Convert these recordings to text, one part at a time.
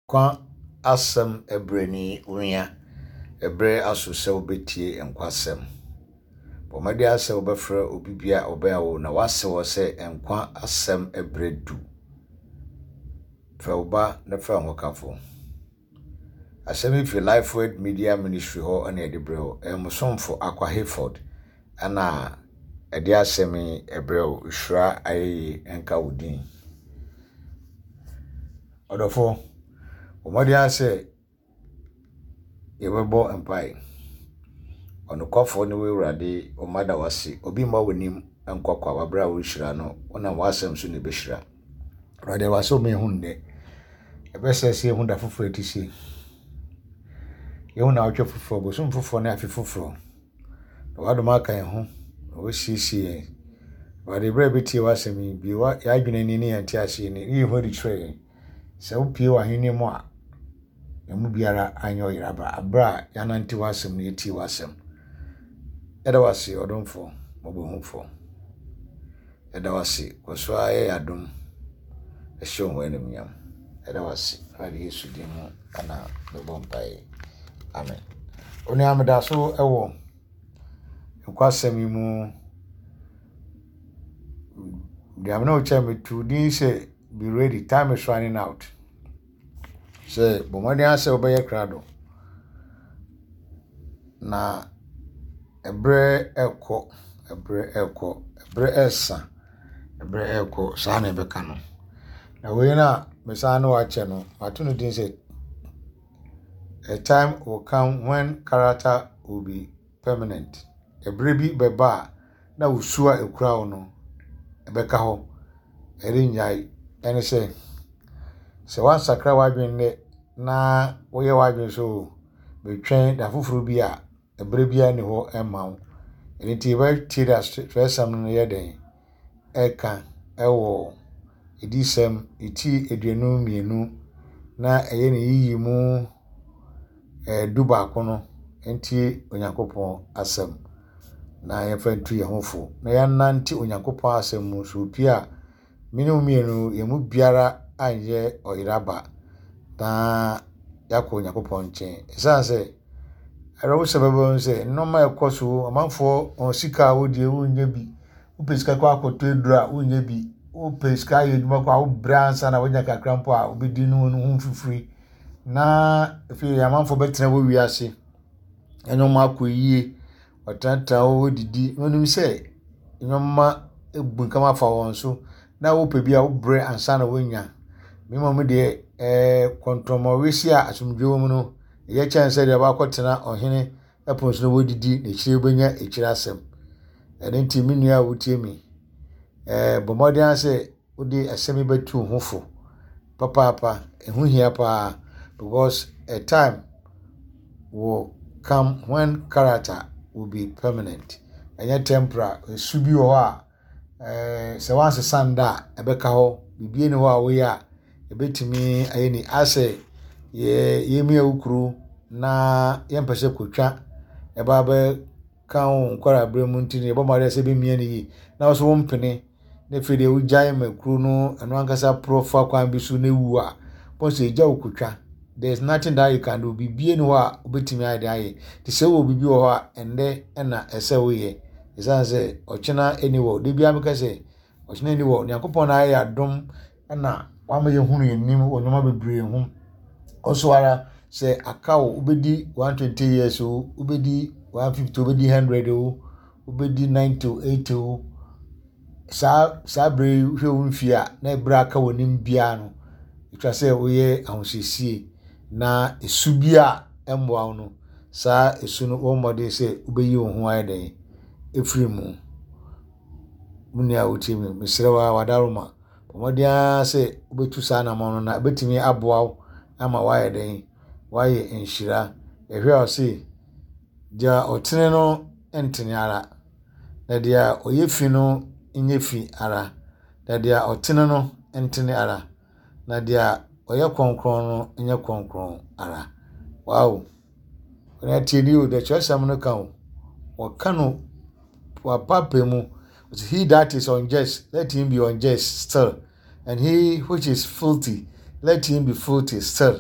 Kwa asem ebreni unya ebre aso se obetie enkwasem bomade ase obefra obibia obayawo na wase wo se enkwa asem ebredu Fauba na fra ngokafo asemi fi Lifeword Media Ministry ho ana edebreho emusomfo Akwa Hayford ana ede asemi ebreho usra ayi enka wudin odofo omode ase yebebo empai onokofo ne wewurade omada wase obi ma wonim enkokwa wabra wo hira no ona wasem so ne behira rade wase o me hunde ebesese hunda foforo etisi yehuna otwe foforo bo so foforo na afi foforo wadoma kan ho o sisi wade bre beti wasemi bi wa ya adwene ni ne anti ase ni yi ho di tre se wo pie wa hene mo a emu biara anyo yiraba abra yananti wasem ne eti wasem eda wase odomfo mobohufo eda wase koso aye adom ehye wo enem yam eda wase ali Yesu din mu ana bebompai amen oni amda so ewo nkwasem mu diamna o cheme to din say be ready, time is running out say bomade ase obeye krado na ebre esa sa na beka no na we na mesa na wache no atunu din say a time will come when character will be permanent ebre bi beba na usua ekura wo no ebeka ho erinnyai ene say se wan sakra wadwen ne na woye wadwen so betwen da foforo bi a ebre bia ne ho emawo enti ba tira stressam no yeden eka ewo edisem eti eduenu mienu na eye ne yiyi mu duba kono enti onyankopon asem na yefantu ye hofo na yananti onyankopon asem mu so pia minu mienu ye mu biara anye oyiraba na yakọ onyankopon nchen esanse arawo sebebo nse nnoma ekoso amanfo osika wodie wonye bi upesika kwa akoto edura wonye bi upesika yeduma kwa obransa na wonya kakrampo a obedi no hu fifiri na efi amanfo betena wo wiase enoma akoyie otanta wo didi wonum se enoma ebu kama fa won so na wo pe bia wo bre ansa na wonya memo de kontromowesi a asumdwe mu no ye chance de ba kwotena ohene epons no wodidi na chire benya echira asem enti minua wotie mi bomode ase wodi asemi betu hofo papa ehu hia pa because a time will come when character will be permanent enya temporary subi ho a se wanse sanda ebeka ho bibie ne ho a wo ya ebetimi ayeni ase yemi awukuru na yempese kotwa eba be kan kwara bremu ntini ebo mare se be mie ni na so wompene na fede ujai makuru no eno ankasa profa kwan bi so na wu a pose eja okotwa there is nothing that you can do bibie ni ho a obetimi aye ti se wo bibi ho a ende na ese wo ye isanse ochina eniwo de bia meka se ochina eniwo nyankopon na aye adom na wama ye hunu yenim onyoma bebre hu oswara se akawo ubedi 120 years o ubedi 150 ubedi 100 o ubedi 90 80 o sa bre hwe wonfia na ebra aka wonim bia no itwa se woye ahosiesie na esubia emwa no sa esu no wo mode se ubeyi wo ho ayeden efrimu munia wotimi misrewa wadaruma pomodia se obetu sa na mo na betimi aboa ama waye den waye enhira ehwe o se dia otene no entene ara na dia oyefi no nyefi ara na dia otene no entene ara na dia oye konkron no nye konkron ara wow when tell you the church am no kan o kanu wa papemu he that is unjust, let him be unjust still. And he which is filthy, let him be filthy still.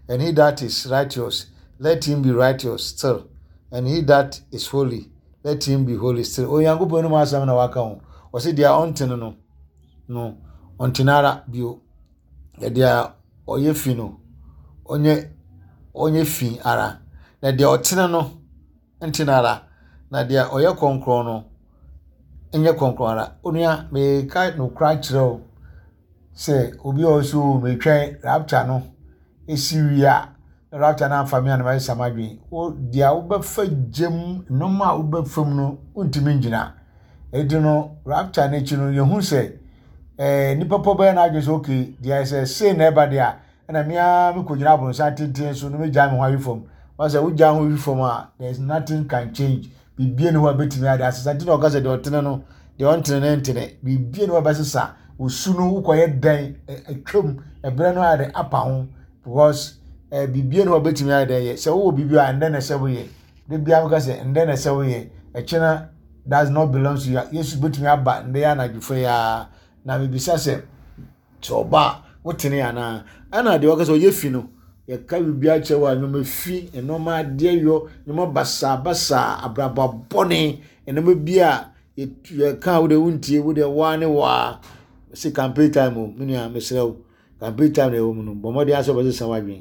And he that is righteous, let him be righteous still. And he that is holy, let him be holy still. Onyankopɔn no asɛm na waka ho. Ɔse dia ɔntene no ɔntenara bio. Dia ɔyɛ fi no onye fi ara. Na dia ɔtene no ntenara. Na dia ɔyɛ konkron no enye konkron ara. Onua me ka no kra kyerɛw sɛ obi ɔso me twɛn rapture no esiwia rapture na family na mai samadwen o dia wo befa gem no ma wo befam no untimi ngina edi no rapture na chi no yehu sɛ nipa pobe na adwe sɛ okay dia say na eba dia na me kogina abon sa tintin so no me gya me ho awifom wa sɛ wo gya ho awifom a there is nothing can change bibie ne ho betimi ade asesa ti na oka sɛ de otene no de ontene na ntene bibie ne ho besesa osu no ukoye dan atwam ebre no ade apa ho because bibie no betimi ade ye se wo bibie a nde na se wo ye de bia mo ka se nde na se wo ye echena does not belong to you. Yesu betimi aba nde ya na dwufo ya na bibisa se choba wotene ana ana de wo ka se ye fi no ye ka bibia chewa nyoma fi enoma de yo nyoma basa abrababone enoma bia ye ka wo de wuntie wo de wa ne wa se campaign time o menua mesrew campaign time na wo mu no bomode aso bese sawadwen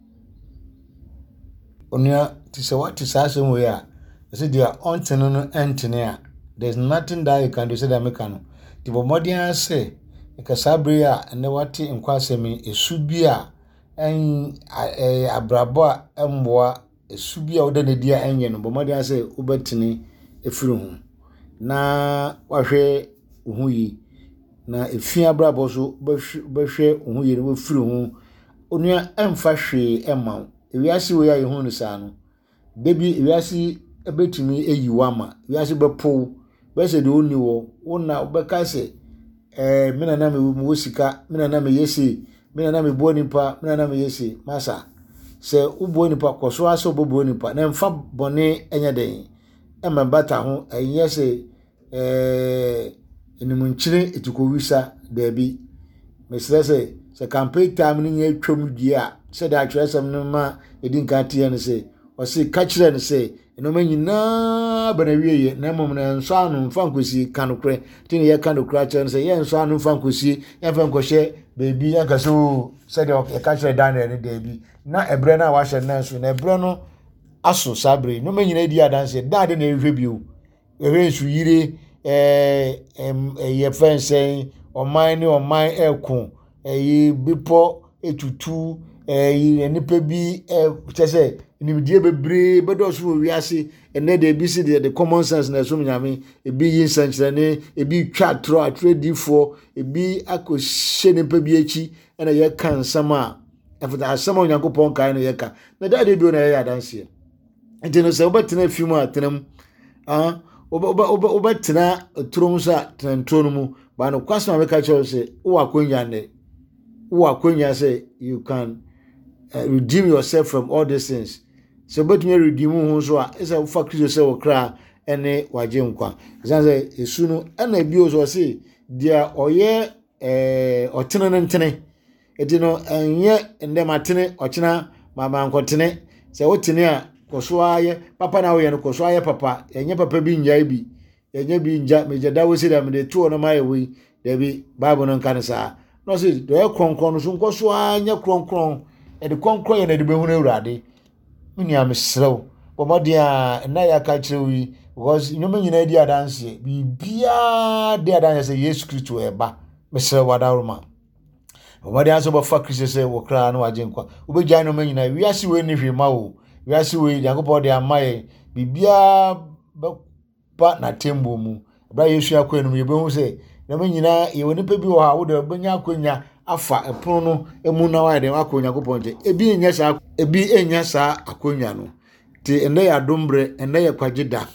onua ti se what is asem we a se dia ontene no entene a there's nothing that you can do say that make no ti bomode ase ka sabre a ne wate nkwasemi esu bi a abrabo a emboa esu bi a wo de ne dia enye no bomode ase ubetene efiri ho na wahwe ho yi na efia brabo so behwe ohun yere we firi ho onua emfa hwe ema ewiase we ya yehu no sa no bebi ewiase ebetumi eyiwa ma ewiase bepo be se de oni wo na obeka se mina na me wo sika mina na me yesi mina na me bo nipa mina na me yesi masa se ubo nipa koso aso bobo nipa na emfa bone enya den ema bata ho enye se enimunchire etukowisa dabi mesrese se campaign time ni ye twam dia se da atwesem no ma edinka tie ne se o se ka kire ne se eno manyina bana wieye na mom na nso anu mfa nkosi kanokre tini ye kanokra kire ne se ye nso anu mfa nkosi ye mfa nkoshe baby ya kaso se de ye ka kire Daniel ne dabi na ebre na wa hye na nso na ebre no aso sabre no manyina di adanse dade na ehwe bio ehwe nsu yire ye fensen oman ni oman ekun bipo etutu nipa bi chese nimdie bebre bedosu wiase ene de bi si de common sense na so nyame ebi yin sanchirane ebi twa tro atredifo ebi akohye nipa bi echi ena ye kan sama efata asama onyankopon kan na ye ka na dade bi o na ye adanse ntino se obetena fimu atenam obetina turumsa tentonu mu ba no kwasama be ka che se wo akonya say you can redeem yourself from all these things so betumi redeem hu so a esa wo fa Kristo se wo kra ene waje nkwa say esu no ena bi o so se dia oye otene ntene edi no enye ndem atene ochina mama nkotene se wotene a kosoaye papa na wo ye no kosoaye papa enye papa bi nyaa bi enye bi nja mejada wo se da me de tuo no maye wi da bi bible no kan sa no se do ye kronkron no so nkosoanya kronkron e de kronkron ye na de behunu awurade mini am serew bomode a na ya ka kirewi because nyoma nyina di adanse bibia de adanse se Yesu Kristo eba meserew wadaroma bomode aso ba fa Kristo se wo kra no waje nkwa obegya nyoma nyina wiase we ni hwema wo wiase we Yakobɔ de amaye bibia ba na tembo mu bra Yesu akwenu ye behu se nyoma nyina ye woni pa bi wo ha wo de benya akwanya afa epon no emu na wa de akwanya Yakobɔ nte ebi enya sa akwanya no ti ene ya dombre ene ya kwagida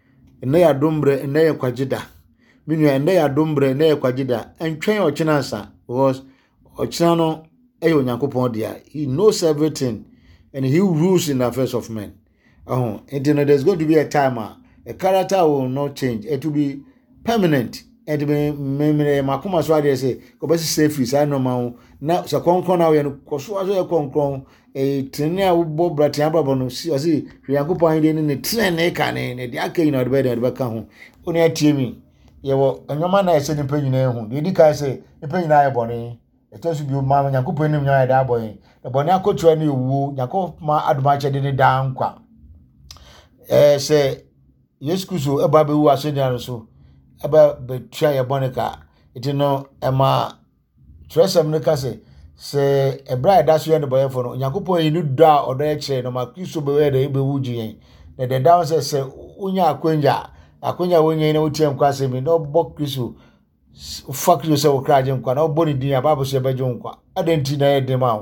minu ene ya dombre ene ya kwagida entwen ochina nsa because ochina no eyo Yakobɔ de he knows everything and he rules in the affairs of men. And there's going to be a time a character will not change. It will be permanent. and me makoma so ade say ko be safe is I no ma na so konkon na we no koso aso e konkon trene a wo brate ababo no si o si Yankopon ide ne trene ka ne de aka yi na de be ka ho oni atie mi ye wo enwoma na ese nipa nyina ehu de di ka say nipa nyina aye bone eto so bi o ma Yankopon nim nya da boy e bone akotua na ewu Yankopon adoma che de ne da nkwa say Yesu Kristo eba be wu aso dia no so eba be tua ye bone ka iti no ema tresem ne ka se ebra da so ye ne boye fo no Yankopon yi nu da odo e kire no ma Kristo be we da e be wu ji yen na de down se unya akonya wonye na wotie nkwa se mi no bo Kristo fuck you se wo kraje nkwa na bo ni din ya babo se bejo nkwa adenti na ye de ma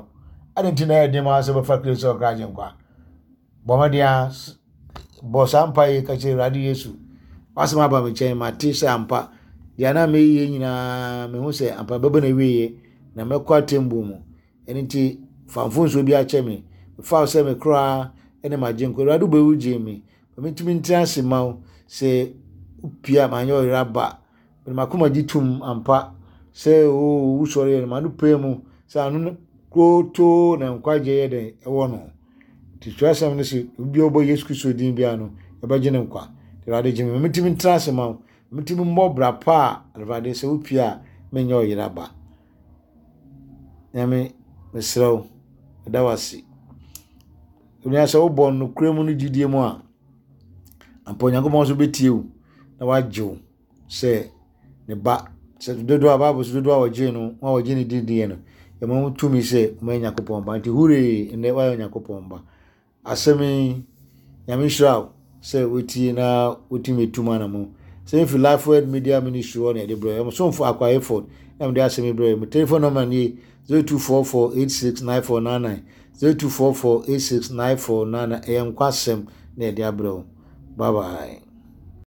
se be fuck you se wo kraje nkwa bo ma dia bo sampa yi ka che radi Yesu wasema ba me chen ma ti se ampa dia na me ye nyina me hu se ampa bebe na wiye na me kwa tembu mu enti fanfun so bi a che me fa se me kra ene ma je nkwa radu be wuje me me timi ntiase ma se upia manyo raba me makoma jitum ampa se o usore ma no pemu se anu koto na nkwaje ye de ewo no ti twasam ne se obi obo Yesu Kristo din bia no e ba gene nkwa te rade jimi me timi ntiase ma me timi mbobra pa rade se upia menyo yiraba nyame mesrew dawasi unya se obon no kremu no gidie mu a ampo Yankopon so betie na wajo se ne ba se dodo ababo se dodo awaje no wa waje ne didie no e mo tumi se mo Yankopon ba nti hure ne wa Yankopon ba asemi nyame shraw se wetie na wotimi tuma na mo se if Life Word Media Ministry on e de bro mo so mfo akwa effort am de asemi bro mo telephone number ni 0244869499 0244869499 kwasem na e de abro bye bye.